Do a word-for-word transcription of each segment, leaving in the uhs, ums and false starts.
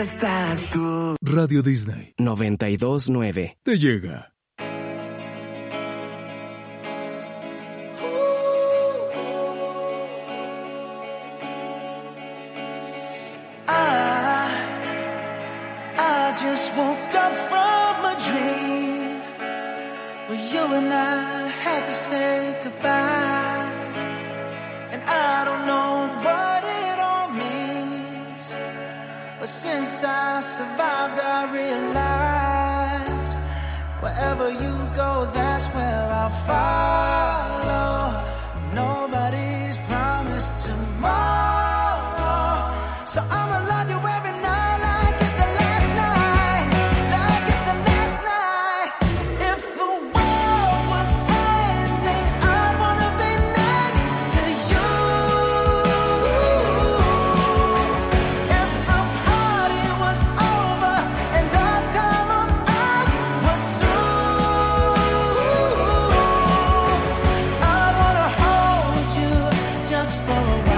estás tú. Radio Disney noventa y dos nueve. te llega. I just woke up from a dream where you and I had to say goodbye, and I don't know what it all means, but since I survived I realized wherever you go, that's where I'll follow. Nobody's promised tomorrow, so I'ma love you every night like it's the last night, like it's the last night. If the world was ending, I'd wanna be next to you. If the party was over and our time on earth was through, I'd wanna hold you just for a while.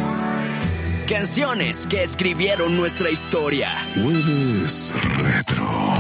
Canciones que escribieron nuestra historia. Jueves Retro.